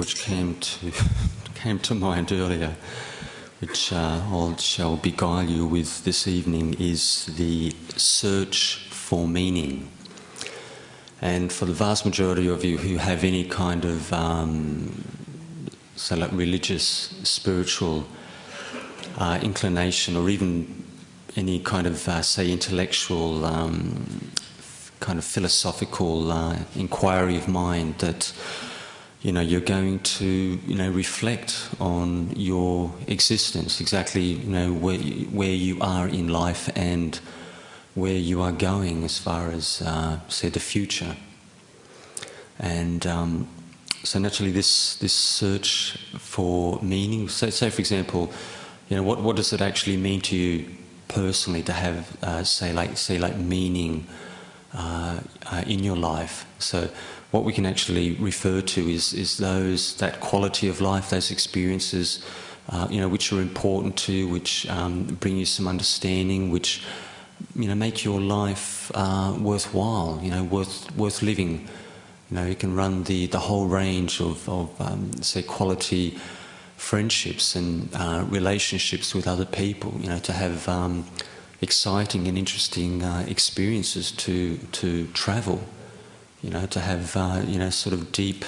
which came to mind earlier, which I shall beguile you with this evening, is the search for meaning. And for the vast majority of you who have any kind of, say, like religious, spiritual inclination, or even any kind of, say, intellectual, kind of philosophical inquiry of mind, that you're going to reflect on your existence, exactly where you are in life and where you are going as far as say the future. And so naturally this search for meaning, say for example, what does it actually mean to you personally to have say like meaning in your life? So what we can actually refer to is that quality of life, those experiences, which are important to you, which bring you some understanding, which make your life worthwhile, worth living. You can run the whole range of say quality friendships and relationships with other people. To have exciting and interesting experiences to travel. To have sort of deep,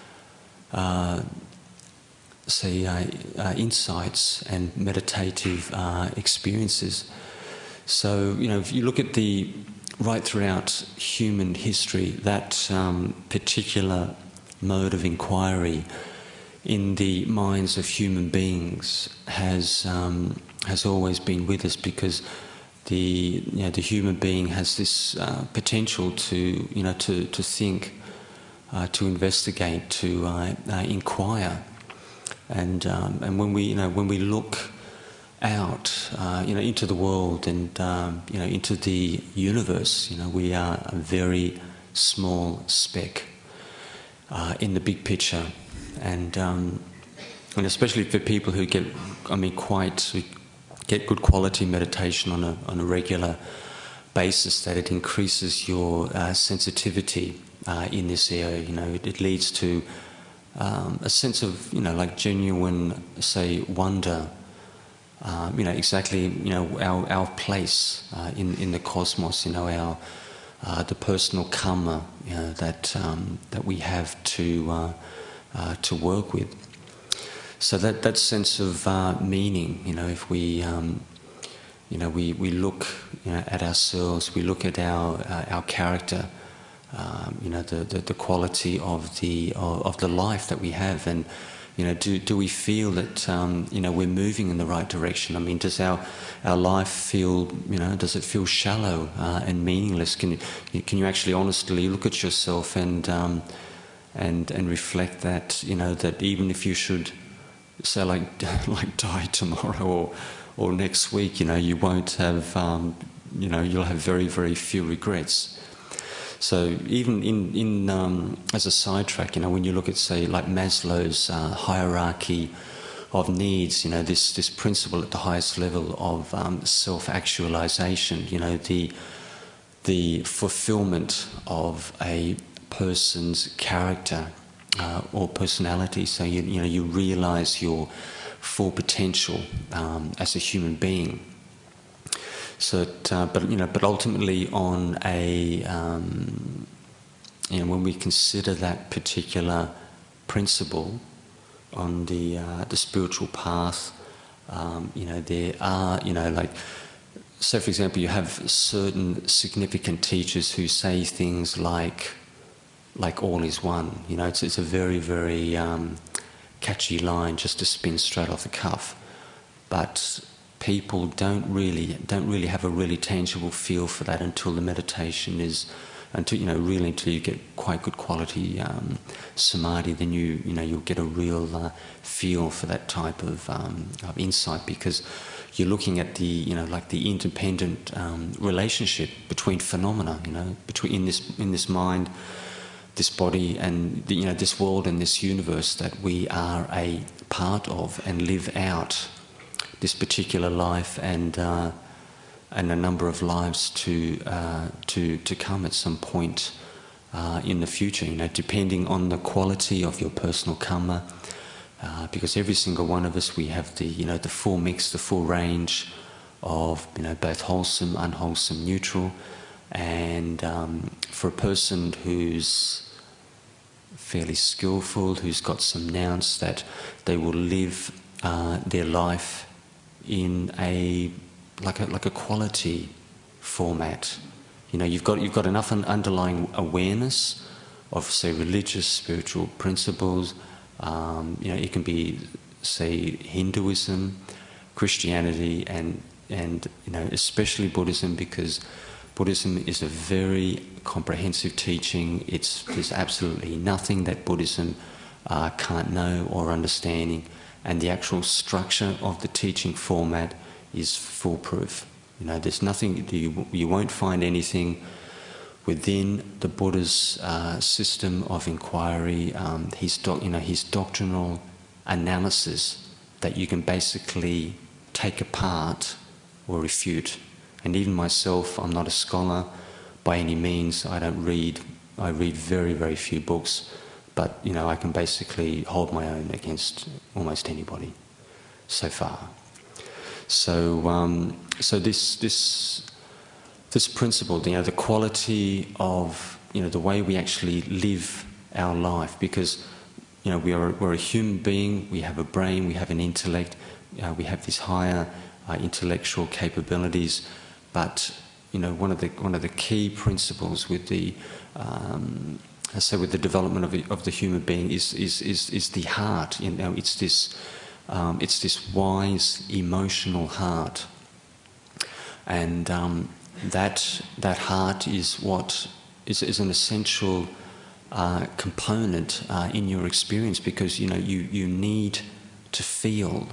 say, insights and meditative experiences. So if you look at right throughout human history, that particular mode of inquiry in the minds of human beings has always been with us, because the human being has this potential to think, to investigate, to inquire, and when we look out into the world and into the universe, we are a very small speck in the big picture, and especially for people who get good quality meditation on a regular basis, that it increases your sensitivity in this area. It leads to a sense of like genuine, say, wonder. Exactly our place in the cosmos. Our the personal karma that we have to work with. So that sense of meaning, if we we look at ourselves, we look at our character, the quality of the life that we have, and do we feel that we're moving in the right direction? I mean, does our life feel does it feel shallow and meaningless? Can you actually honestly look at yourself and reflect that that even if you should say like die tomorrow or next week, you won't have you'll have very, very few regrets. So even in as a sidetrack, when you look at, say, like Maslow's hierarchy of needs, this principle at the highest level of self-actualization, the fulfillment of a person's character or personality. So you realise your full potential as a human being. So, but ultimately, on a when we consider that particular principle on the spiritual path, there are like, so for example, you have certain significant teachers who say things like all is one. It's a very, very catchy line just to spin straight off the cuff, but people don't really have a really tangible feel for that until the meditation is, until you get quite good quality samadhi. Then you'll get a real feel for that type of insight, because you're looking at the like the independent relationship between phenomena, between in this mind, this body, and this world and this universe that we are a part of, and live out this particular life and a number of lives to come at some point in the future, depending on the quality of your personal karma, because every single one of us, we have the full mix, the full range of both wholesome, unwholesome, neutral. And for a person who's fairly skillful, who's got some nous, that they will live their life in a quality format. You've got enough underlying awareness of, say, religious, spiritual principles. It can be, say, Hinduism, Christianity, and especially Buddhism, because Buddhism is a very comprehensive teaching. There's absolutely nothing that Buddhism can't know or understanding, and the actual structure of the teaching format is foolproof. There's nothing, you won't find anything within the Buddha's system of inquiry, his doctrinal analysis, that you can basically take apart or refute. And even myself, I'm not a scholar by any means. I read very, very few books, but I can basically hold my own against almost anybody so far. So this principle, the quality of the way we actually live our life, because we're a human being, we have a brain, we have an intellect, we have these higher intellectual capabilities. But one of the key principles with the with the development of the human being is the heart. It's this wise emotional heart, and that heart is what is an essential component in your experience, because you need to feel.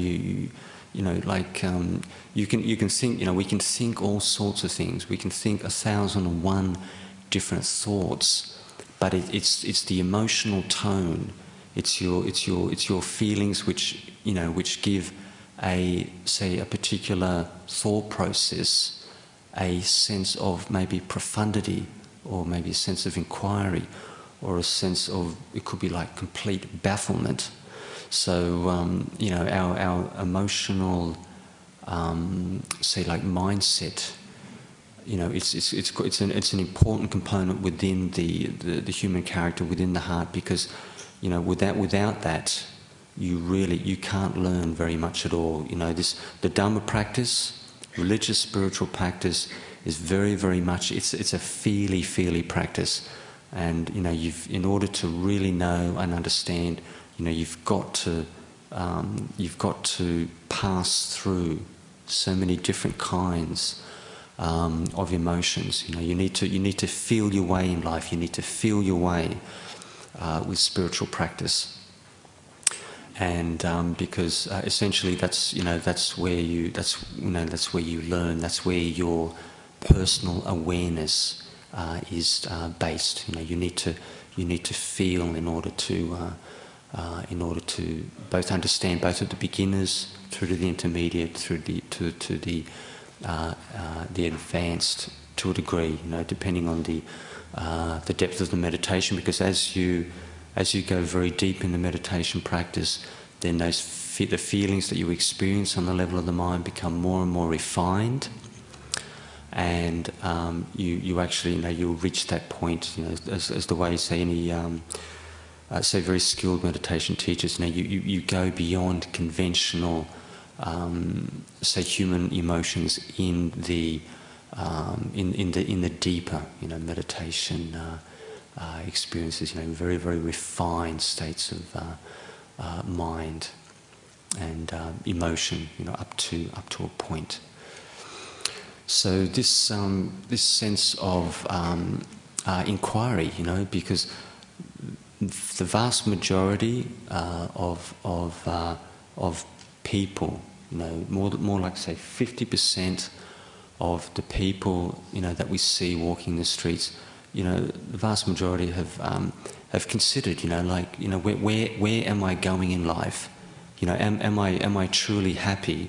You can think, we can think all sorts of things. We can think 1,001 different thoughts, but it's the emotional tone. It's your feelings which give a particular thought process a sense of maybe profundity, or maybe a sense of inquiry, or a sense of, it could be like complete bafflement. So our emotional mindset, it's an important component within the human character, within the heart, because without that, you can't learn very much at all. The Dhamma practice, religious spiritual practice, is very, very much, it's a feely practice, and in order to really know and understand, you've got to pass through so many different kinds of emotions. You need to feel your way in life. You need to feel your way with spiritual practice, and because essentially that's where you learn. That's where your personal awareness is based. You need to feel in order to both understand, both at the beginners through to the intermediate, through to the advanced to a degree. Depending on the depth of the meditation, because as you go very deep in the meditation practice, then the feelings that you experience on the level of the mind become more and more refined, and you actually you'll reach that point. As the way, say, any say very skilled meditation teachers, you go beyond conventional say human emotions in the deeper meditation experiences, very, very refined states of mind and emotion, up to a point. So this sense of inquiry, because the vast majority of people, more like, say, 50% of the people that we see walking the streets, the vast majority have considered, where am I going in life? Am I truly happy?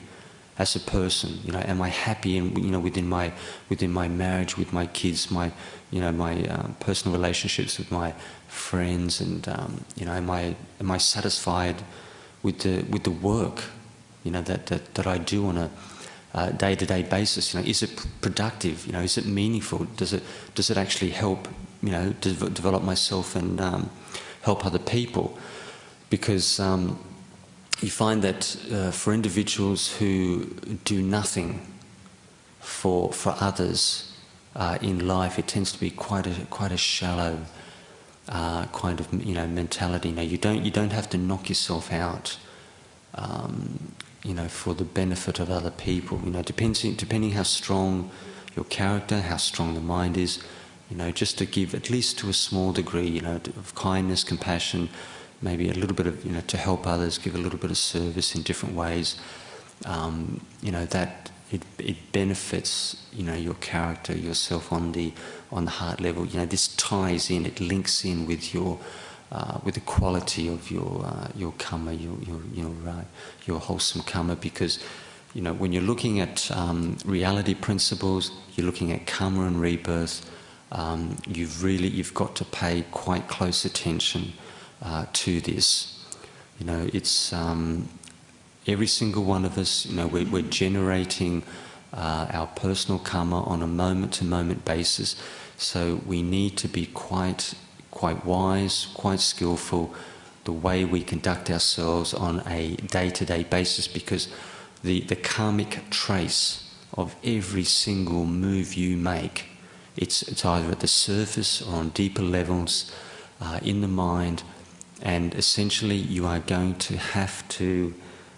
as a person? You know, am I happy in, you know, within my marriage, with my kids, my, you know, my personal relationships with my friends, and you know, am I satisfied with the work, you know, that I do on a day-to-day basis? You know, is it productive? You know, is it meaningful? Does it actually help, you know, develop myself and help other people? Because you find that for individuals who do nothing for others in life, it tends to be quite a shallow kind of, you know, mentality. You know, you don't have to knock yourself out, you know, for the benefit of other people. You know, depending how strong your character, how strong the mind is. You know, just to give at least to a small degree, you know, of kindness, compassion, maybe a little bit of, you know, to help others, give a little bit of service in different ways. You know, that it benefits, you know, your character, yourself on the heart level. You know, this ties in, it links in with your with the quality of your karma, your wholesome karma, because, you know, when you're looking at reality principles, you're looking at karma and rebirth. You've got to pay quite close attention to this. You know, it's every single one of us. You know, we're generating our personal karma on a moment-to-moment basis. So we need to be quite wise, quite skillful, the way we conduct ourselves on a day-to-day basis, because the karmic trace of every single move you make, it's either at the surface or on deeper levels in the mind, and essentially you are going to have to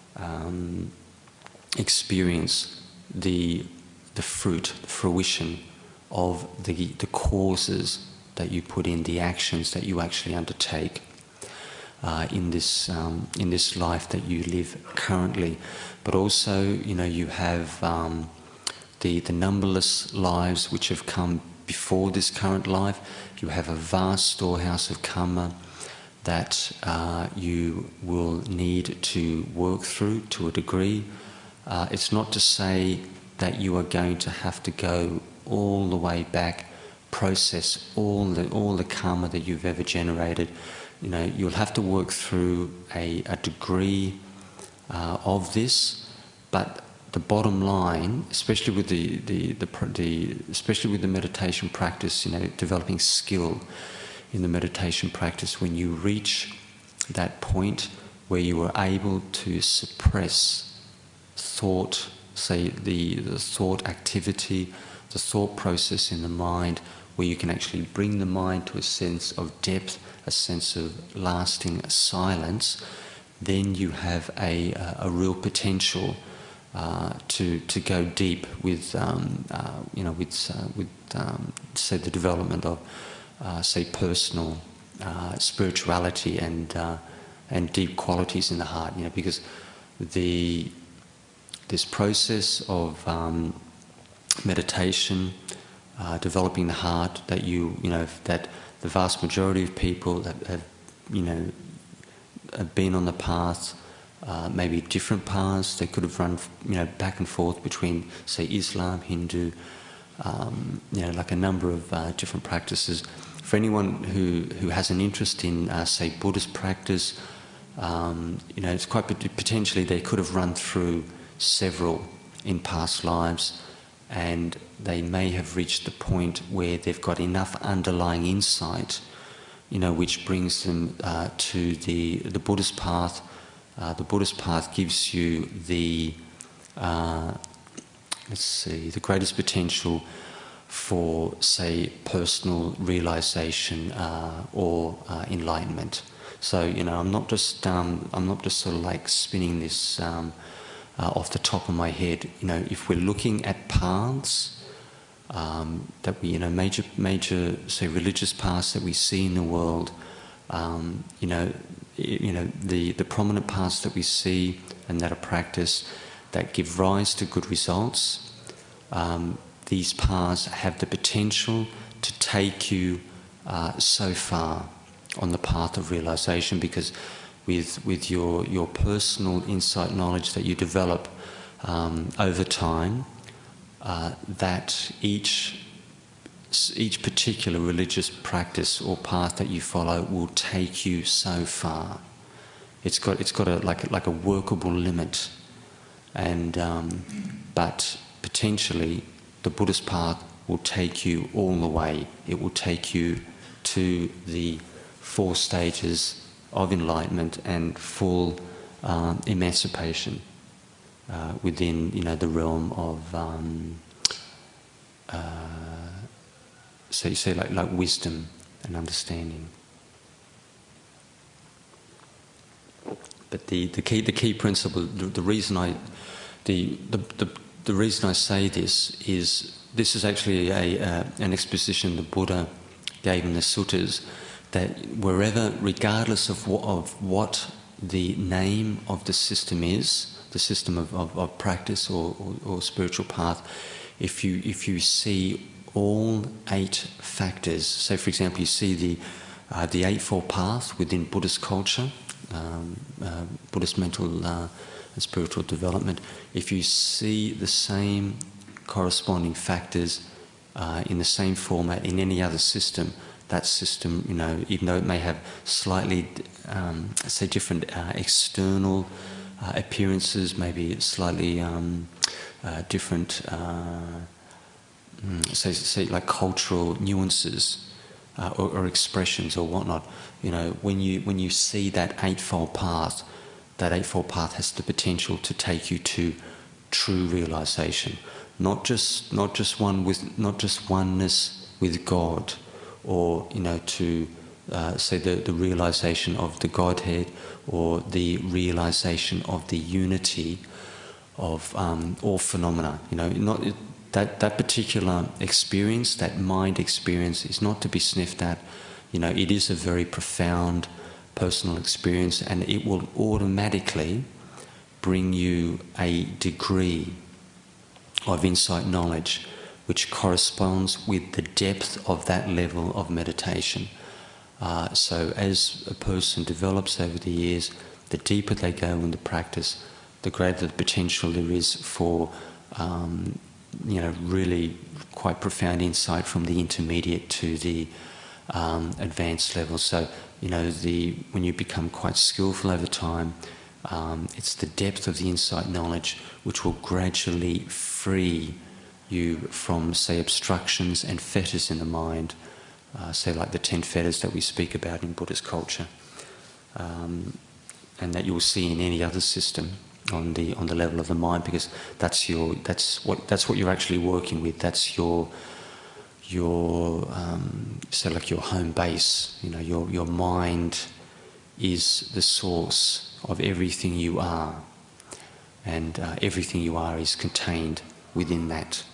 experience the fruition of the causes that you put in, the actions that you actually undertake in this life that you live currently. But also, you know, you have the numberless lives which have come before this current life. You have a vast storehouse of karma that you will need to work through to a degree. It's not to say that you are going to have to go all the way back, process all the karma that you've ever generated. You know, you'll have to work through a degree of this, but the bottom line, especially with especially with the meditation practice, you know, developing skill in the meditation practice, when you reach that point where you are able to suppress thought, say the thought activity, the thought process in the mind, where you can actually bring the mind to a sense of depth, a sense of lasting silence, then you have a real potential to go deep with you know, with say the development of say personal spirituality and deep qualities in the heart. You know, because this process of meditation, developing the heart, that you know, that the vast majority of people that have, you know, have been on the path, maybe different paths. They could have run, you know, back and forth between, say, Islam, Hindu, you know, like a number of different practices. For anyone who has an interest in, say, Buddhist practice, you know, it's quite potentially they could have run through several in past lives, and they may have reached the point where they've got enough underlying insight, you know, which brings them to the Buddhist path. The Buddhist path gives you the the greatest potential for, say, personal realization or enlightenment. So, you know, I'm not just sort of like spinning this off the top of my head. You know, if we're looking at paths that we, you know, major say religious paths that we see in the world, you know, the prominent paths that we see and that are practiced that give rise to good results. These paths have the potential to take you so far on the path of realization, because with your personal insight knowledge that you develop over time, that each particular religious practice or path that you follow will take you so far. It's got a workable limit, and but potentially the Buddhist path will take you all the way. It will take you to the 4 stages of enlightenment and full emancipation within, the realm of so you say like wisdom and understanding. But the key principle, the reason I say this is actually an exposition the Buddha gave in the suttas, that wherever, regardless of what the name of the system is, the system of practice or spiritual path, if you see all 8 factors, so for example you see the Eightfold Path within Buddhist culture, Buddhist mental and spiritual development, if you see the same corresponding factors in the same format in any other system, that system, even though it may have slightly, say, different external appearances, maybe slightly different, say like cultural nuances or expressions or whatnot. When you see that Eightfold Path, that Eightfold Path has the potential to take you to true realization, not just oneness with God, or to say the realization of the Godhead, or the realization of the unity of all phenomena. That particular experience, that mind experience, is not to be sniffed at. It is a very profound personal experience, and it will automatically bring you a degree of insight knowledge which corresponds with the depth of that level of meditation. So as a person develops over the years, the deeper they go in the practice, the greater the potential there is for really quite profound insight from the intermediate to the advanced level. So when you become quite skillful over time, it's the depth of the insight knowledge which will gradually free you from, say, obstructions and fetters in the mind, say like the 10 fetters that we speak about in Buddhist culture, and that you will see in any other system on the level of the mind, because that's what you're actually working with. That's your say like your home base. Your mind is the source of everything you are, and everything you are is contained within that.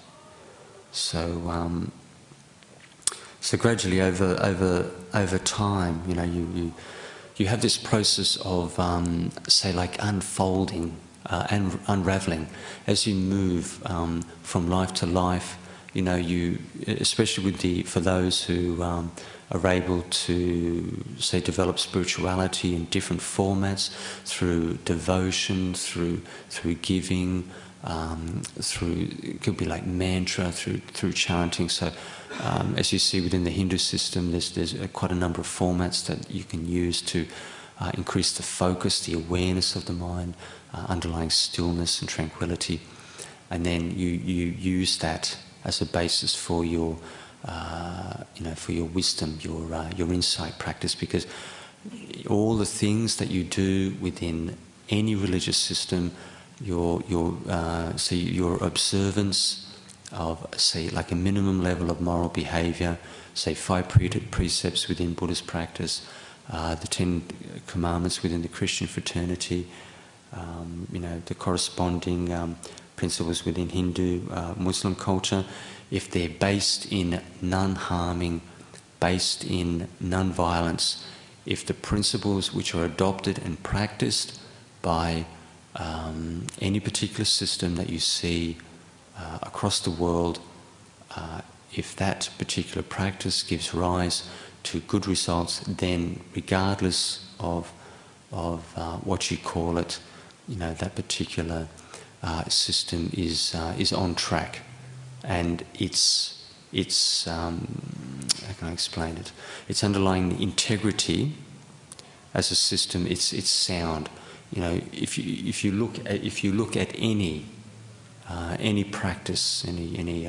So gradually over time, you have this process of say like unfolding and unraveling as you move from life to life. You, especially for those who are able to, say, develop spirituality in different formats, through devotion, through giving, through, it could be like mantra, through chanting. So as you see within the Hindu system, there's quite a number of formats that you can use to increase the focus, the awareness of the mind, underlying stillness and tranquility, and then you use that as a basis for your for your wisdom, your insight practice, because all the things that you do within any religious system, your observance of, say, like a minimum level of moral behaviour, say 5 precepts within Buddhist practice, the 10 commandments within the Christian fraternity, the corresponding principles within Hindu, Muslim culture, if they're based in non-harming, based in non-violence, if the principles which are adopted and practiced by any particular system that you see across the world, if that particular practice gives rise to good results, then regardless of what you call it, that particular system is on track, and how can I explain it? Its underlying integrity as a system, it's sound. You know, if you look at any practice, any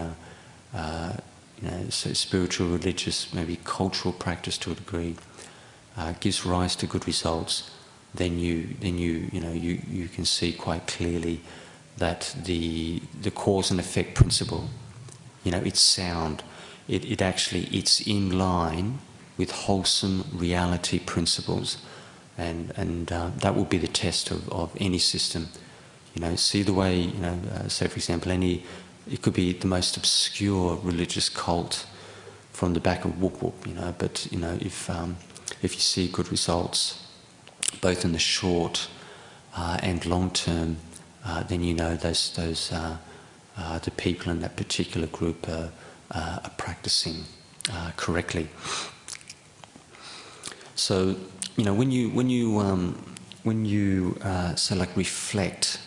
so spiritual, religious, maybe cultural practice to a degree, gives rise to good results, then you can see quite clearly that the cause and effect principle, it's sound. It's in line with wholesome reality principles, and that will be the test of any system. See the way, say for example, it could be the most obscure religious cult from the back of whoop whoop, but if you see good results, both in the short and long term, then those the people in that particular group are practicing correctly. So when you so like reflect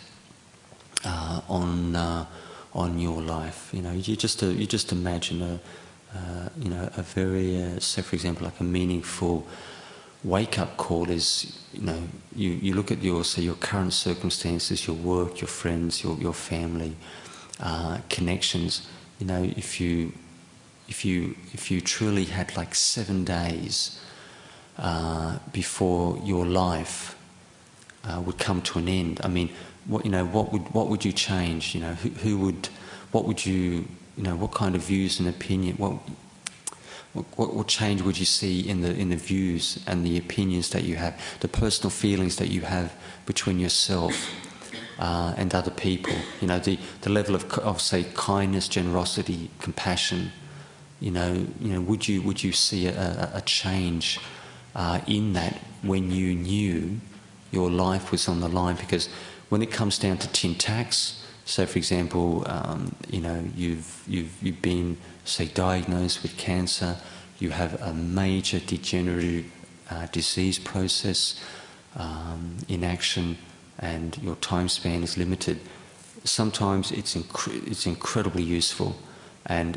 on your life, you just imagine a very say for example like a meaningful wake-up call is, you look at your current circumstances, your work, your friends, your family, connections. If you truly had like 7 days before your life would come to an end, I mean, what would you change? What kind of views and opinion? What change would you see in the views and the opinions that you have, the personal feelings that you have between yourself and other people? The level of say kindness, generosity, compassion. Would you see a change in that when you knew your life was on the line? Because when it comes down to tin tacks, so for example, you've been say diagnosed with cancer, you have a major degenerative disease process in action, and your time span is limited. Sometimes it's incredibly useful, and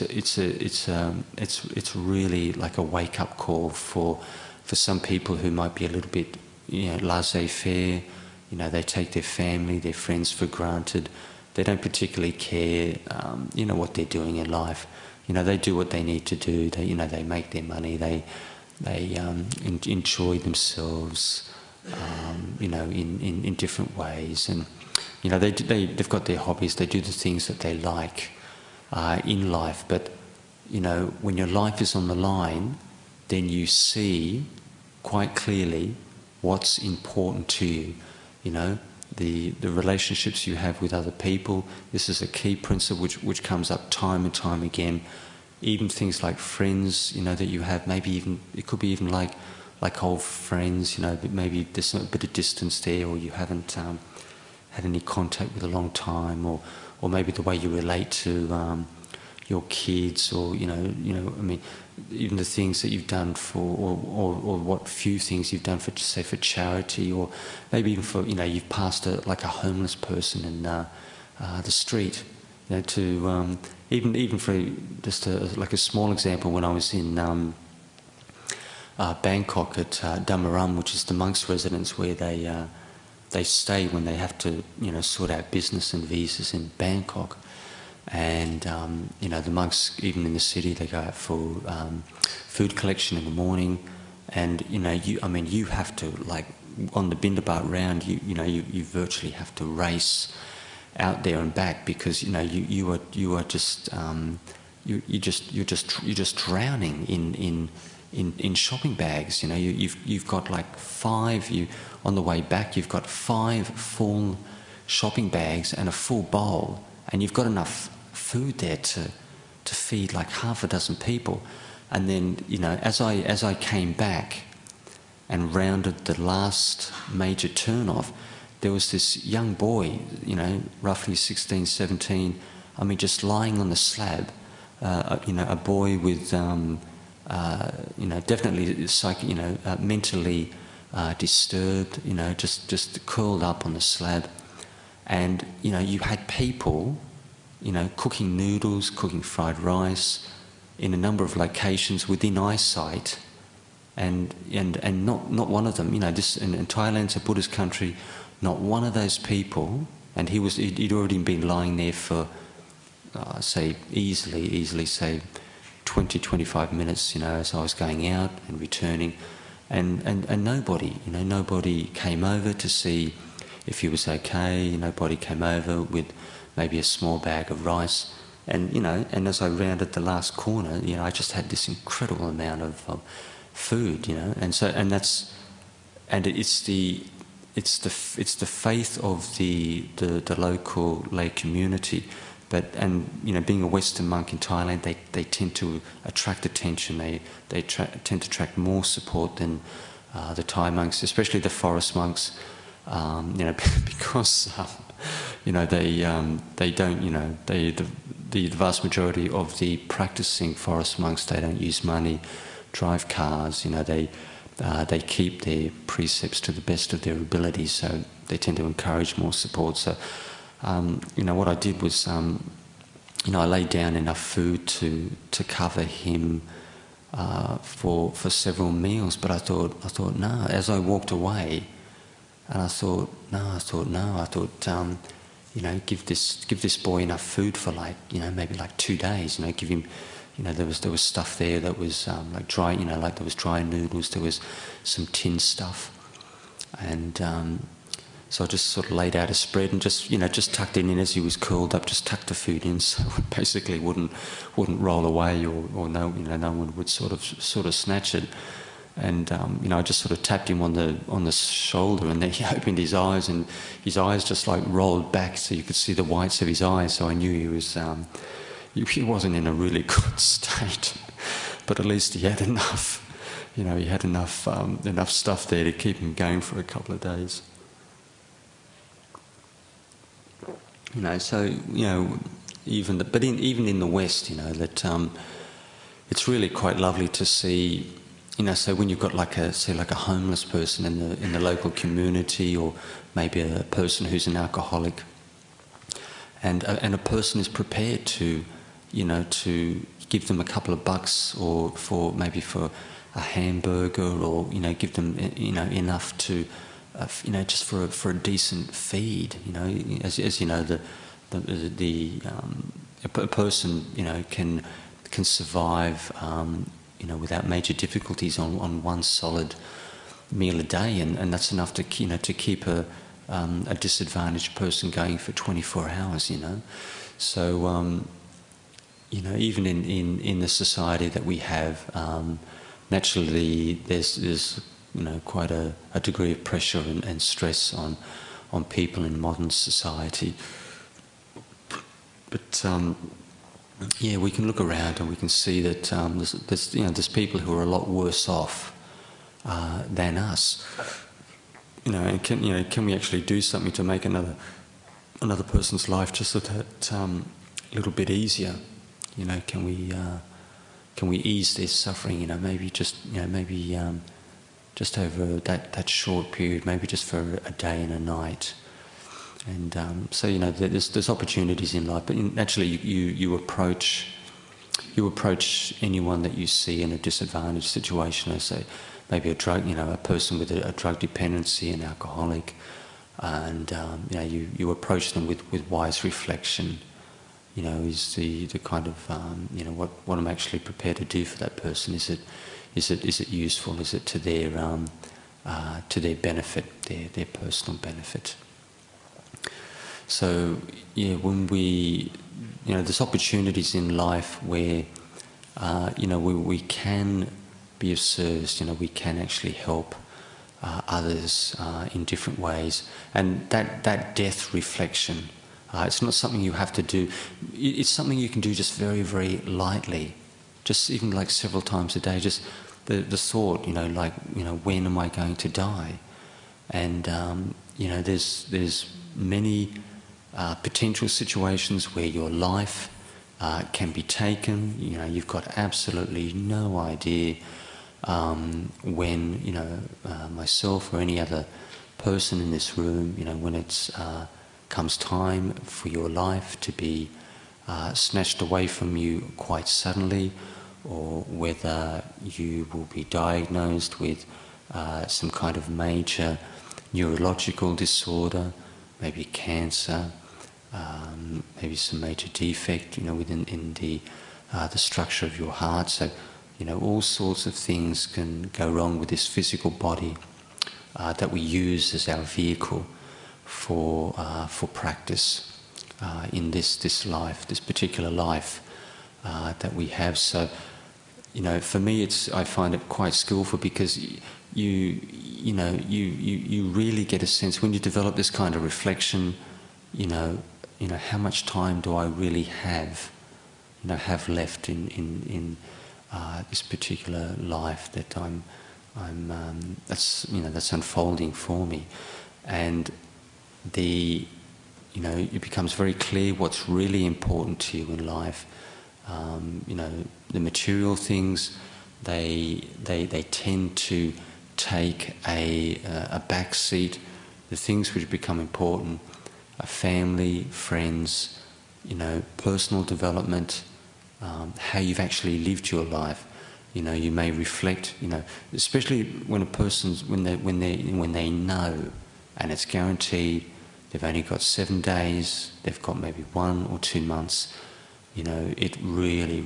it's really like a wake up call for some people who might be a little bit laissez-faire. They take their family, their friends for granted. They don't particularly care, what they're doing in life. They do what they need to do. They make their money. They enjoy themselves, in different ways. And they've got their hobbies. They do the things that they like in life. But when your life is on the line, then you see quite clearly what's important to you. The relationships you have with other people. This is a key principle which comes up time and time again. Even things like friends, that you have. Maybe even it could be even like old friends, but maybe there's a bit of distance there, or you haven't had any contact with a long time, or maybe the way you relate to your kids, or I mean, even the things that you've done or what few things you've done for charity, or maybe even for you've passed a homeless person in the street, to even for just a small example. When I was in Bangkok at Dhammaram, which is the monks' residence where they stay when they have to sort out business and visas in Bangkok. And the monks, even in the city, they go out for food collection in the morning, and you have to, like, on the Bindabat round, you virtually have to race out there and back, because you are just you're just drowning in shopping bags. You've got like 5 on the way back. You've got 5 full shopping bags and a full bowl, and you've got enough food there to feed like half a dozen people. And then as I came back and rounded the last major turnoff, there was this young boy, roughly 16, 17, just lying on the slab, a boy with definitely mentally disturbed, just curled up on the slab. And, you know, you had people, you know, cooking noodles, cooking fried rice in a number of locations within eyesight, and not one of them, you know, this, and Thailand's a Buddhist country, not one of those people, and he'd already been lying there for, say, easily, say, 20, 25 minutes, you know, as I was going out and returning, and nobody, you know, nobody came over to see if he was okay. Nobody came over with maybe a small bag of rice, and, you know, and as I rounded the last corner, you know, I just had this incredible amount of food, you know, and it's the faith of the local lay community. But, and, you know, being a Western monk in Thailand, they tend to attract attention. They tend to attract more support than the Thai monks, especially the forest monks. You know, because you know, they don't, you know, the vast majority of the practicing forest monks, they don't use money, drive cars. You know, they keep their precepts to the best of their ability, so they tend to encourage more support. So, you know, what I did was, you know, I laid down enough food to cover him for several meals. But I thought, no. As I walked away, and I thought, you know, give this boy enough food for, like, you know, maybe like 2 days. You know, give him, you know, there was stuff there that was like dry, you know, like there was dry noodles, there was some tin stuff, and so I just sort of laid out a spread and just, you know, just tucked it in as he was curled up, just tucked the food in, so it basically wouldn't roll away, or no, you know, no one would sort of snatch it. And you know, I just sort of tapped him on the shoulder, and then he opened his eyes, and his eyes just like rolled back, so you could see the whites of his eyes. So I knew he wasn't in a really good state, but at least he had enough. You know, he had enough stuff there to keep him going for a couple of days. You know, so, you know, even in the West, you know, that it's really quite lovely to see. You know, so when you've got like a homeless person in the local community, or maybe a person who's an alcoholic, and a person is prepared to, you know, to give them a couple of bucks, or for a hamburger, or, you know, give them, you know, enough to, you know, just for a decent feed. You know, as you know, a person, you know, can survive, you know, without major difficulties on one solid meal a day, and that's enough to, you know, to keep a disadvantaged person going for 24 hours. You know, so you know, even in the society that we have, naturally there's you know, quite a degree of pressure and stress on people in modern society. But yeah, we can look around and we can see that there's people who are a lot worse off than us. You know, and can we actually do something to make another person's life just a little bit easier? You know, can we ease their suffering? You know, maybe just just over that short period, maybe just for a day and a night. And so, you know, there's opportunities in life, but naturally you approach anyone that you see in a disadvantaged situation, as say maybe a person with a drug dependency, an alcoholic, and you know, you approach them with wise reflection. You know, is the kind of you know, what I'm actually prepared to do for that person? Is it useful? Is it to their benefit, their personal benefit? So, yeah, when you know, there's opportunities in life where, you know, we can be of service. You know, we can actually help others in different ways, and that death reflection. It's not something you have to do. It's something you can do just very, very lightly, just even like several times a day. Just the thought, you know, like, you know, when am I going to die? And you know, there's many potential situations where your life can be taken. You know, you've got absolutely no idea when, you know, myself or any other person in this room, you know, when it's comes time for your life to be snatched away from you quite suddenly, or whether you will be diagnosed with some kind of major neurological disorder, maybe cancer, maybe some major defect, within the structure of your heart. So, all sorts of things can go wrong with this physical body that we use as our vehicle for practice in this life, this particular life that we have. So, for me, I find it quite skillful, because you really get a sense when you develop this kind of reflection. How much time do I really have left in this particular life that that's unfolding for me, and it becomes very clear what's really important to you in life. The material things, they tend to take a back seat. The things which become important are family, friends, personal development, how you've actually lived your life. You may reflect, especially when a person's when they know, and it's guaranteed, they've only got 7 days, they've got maybe 1 or 2 months. It really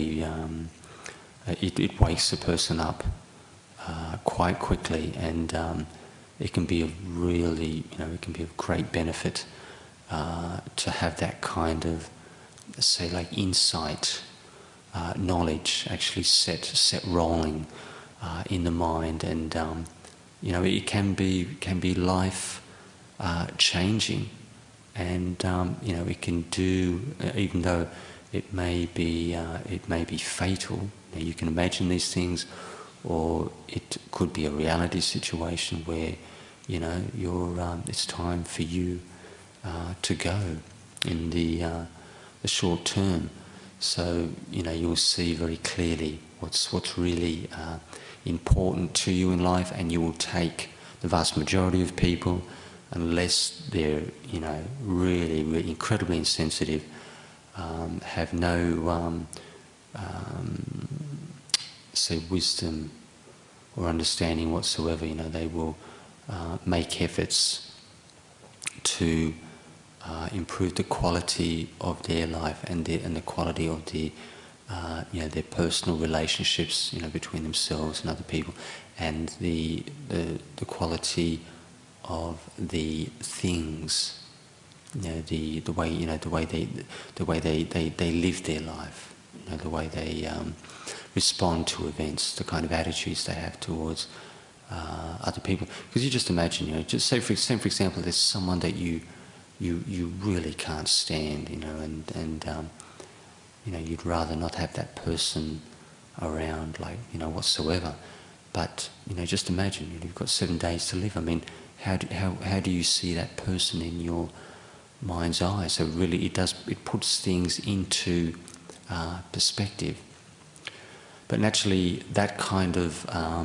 it wakes the person up quite quickly, and it can be it can be of great benefit to have that kind of, say, like insight, knowledge actually set rolling in the mind, and it can be life changing, and it can do, even though it may be fatal. You can imagine these things, or it could be a reality situation where it's time for you to go in the short term. So you'll see very clearly what's really important to you in life, and you will take the vast majority of people, unless they're really incredibly insensitive, have no say wisdom or understanding whatsoever. They will make efforts to improve the quality of their life and the quality of their personal relationships, between themselves and other people, and the quality of the things, the way they live their life, the way they respond to events, the kind of attitudes they have towards other people. Because you just imagine, just say for example, there's someone that you really can't stand, and you'd rather not have that person around, whatsoever. But just imagine, you've got 7 days to live. I mean, how do you see that person in your mind's eye? So really, it puts things into perspective. But naturally, that kind of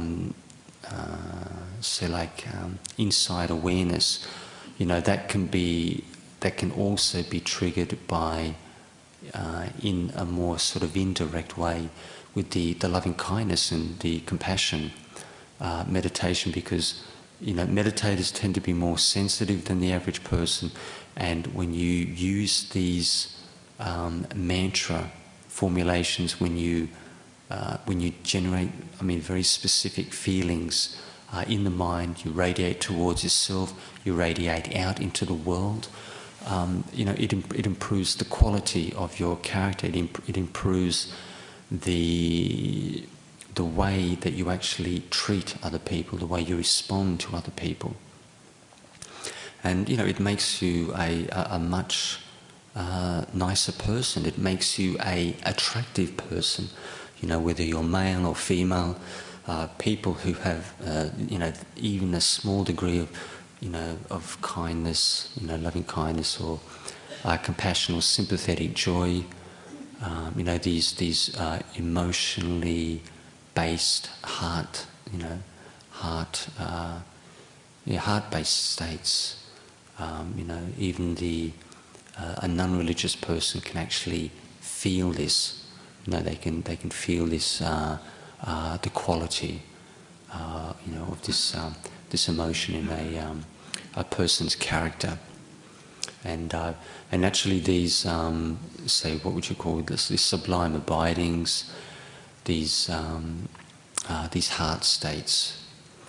inside awareness, that can also be triggered by in a more sort of indirect way with the loving kindness and the compassion meditation, because meditators tend to be more sensitive than the average person, and when you use these mantra formulations, when you generate, very specific feelings in the mind, you radiate towards yourself, you radiate out into the world. It improves the quality of your character. It improves the way that you actually treat other people, the way you respond to other people, and it makes you a much nicer person. It makes you a attractive person. Whether you're male or female, people who have even a small degree of kindness, loving kindness, or compassion or sympathetic joy, these emotionally based heart-based states Even a non-religious person can actually feel this. They can feel this the quality of this emotion in a person's character, and naturally these say, what would you call this? These sublime abidings, these heart states,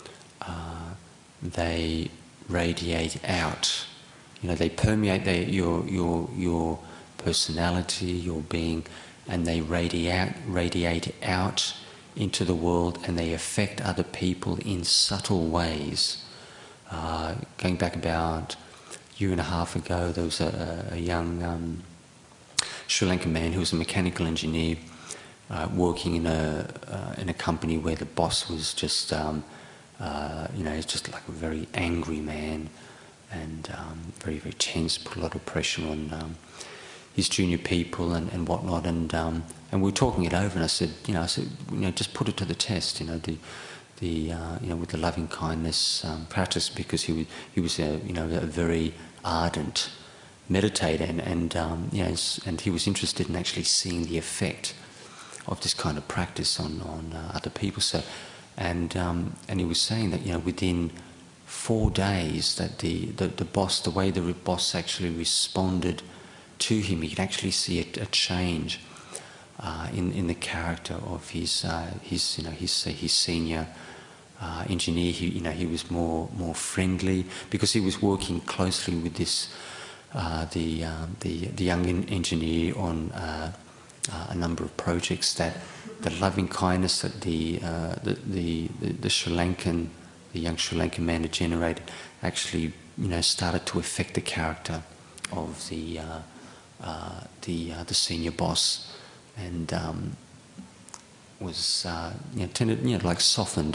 they radiate out. They permeate your personality, your being, and they radiate out into the world, and they affect other people in subtle ways. Going back about a year and a half ago, there was a young Sri Lankan man who was a mechanical engineer working in a company where the boss was just just like a very angry man, and very, very tense, put a lot of pressure on his junior people and whatnot, and we were talking it over, and I said, just put it to the test, with the loving kindness practice, because he was a very ardent meditator, and he was interested in actually seeing the effect of this kind of practice on other people. So, and he was saying that within 4 days that the boss, the way the boss actually responded to him, he could actually see a change in the character of his senior engineer. He was more friendly, because he was working closely with this the young engineer on a number of projects. That the loving kindness that the young Sri Lankan man had generated actually started to affect the character of the senior boss, and was tended like softened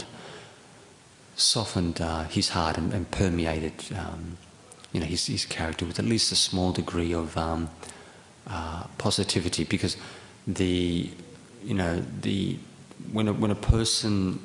his heart, and permeated his character with at least a small degree of positivity, because when a person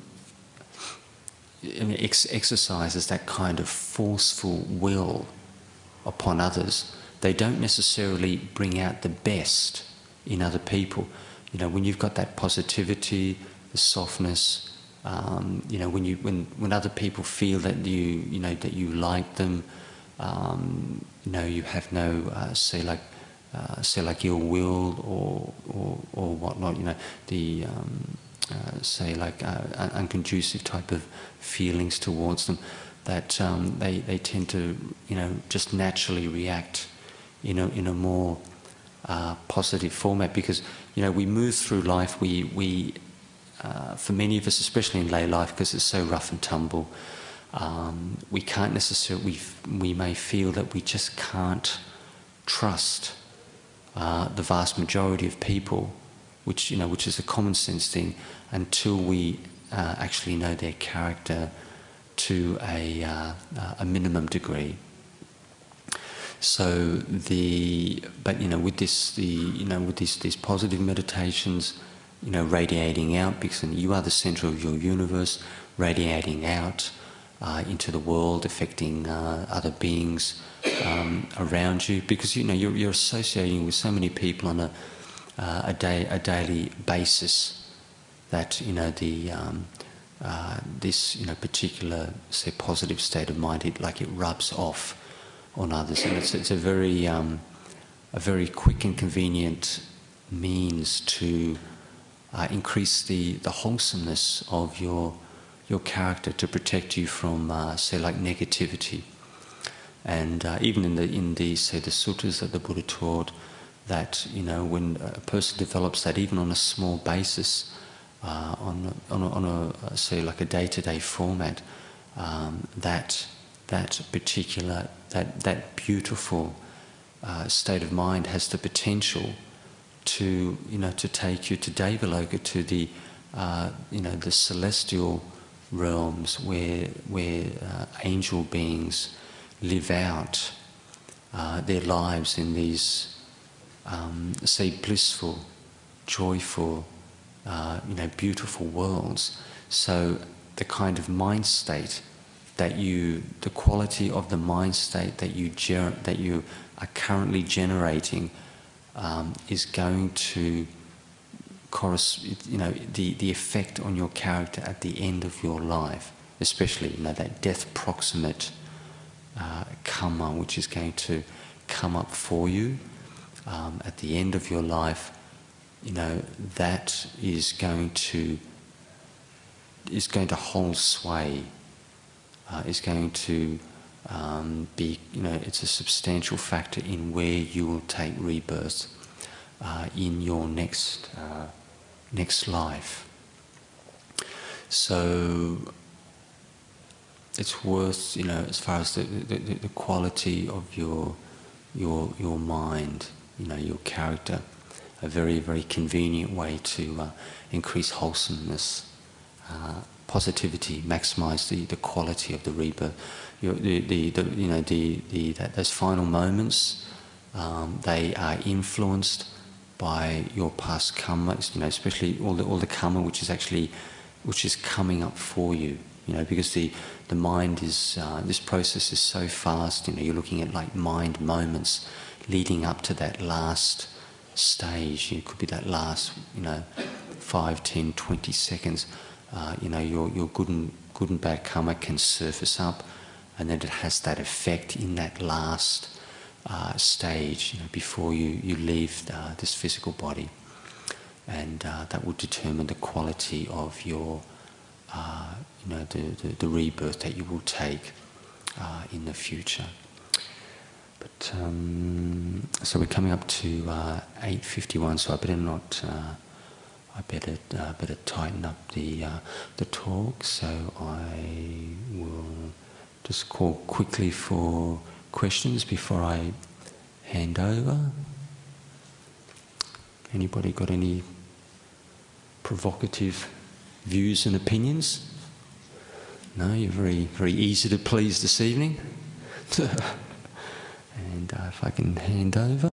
exercises that kind of forceful will upon others, they don't necessarily bring out the best in other people. When you've got that positivity, the softness, when other people feel that you like them, you have no say like ill will or whatnot. Say like unconducive type of feelings towards them, that they tend to just naturally react in a more positive format, because we move through life. We for many of us, especially in lay life, because it's so rough and tumble, we can't necessarily. We may feel that we just can't trust the vast majority of people, which is a common sense thing, until we actually know their character to a minimum degree. So with these positive meditations, radiating out, because you are the centre of your universe, radiating out into the world, affecting other beings around you, because you're associating with so many people on a daily basis, that this particular, say, positive state of mind, it rubs off on others, and it's a very quick and convenient means to increase the wholesomeness of your character, to protect you from say like negativity. And even in the say the sutras that the Buddha taught, that when a person develops that, even on a small basis, on a say like a day-to-day format, that particular that beautiful state of mind has the potential to take you to Devaloka, to the the celestial realms where angel beings live out their lives in these say blissful, joyful, beautiful worlds. So the kind of mind state the quality of the mind state that you are currently generating is going to the effect on your character at the end of your life, especially that death proximate karma, which is going to come up for you at the end of your life. That is going to hold sway. Is going to be, it's a substantial factor in where you will take rebirth in your next life. So it's worth, as far as the quality of your mind, your character, a very, very convenient way to increase wholesomeness, positivity, maximise the quality of the rebirth. Those final moments, they are influenced by your past karma, especially all the karma which is coming up for you. Because the mind is this process is so fast. You're looking at like mind moments leading up to that last stage. It could be that last 5, 10, 20 seconds. Your good and bad karma can surface up, and then it has that effect in that last stage, before you leave this physical body, and that will determine the quality of your, the rebirth that you will take in the future. But so we're coming up to 8:51, so I better not. I better tighten up the talk. So I will just call quickly for questions before I hand over. Anybody got any provocative views and opinions? No, you're very, very easy to please this evening. And if I can hand over.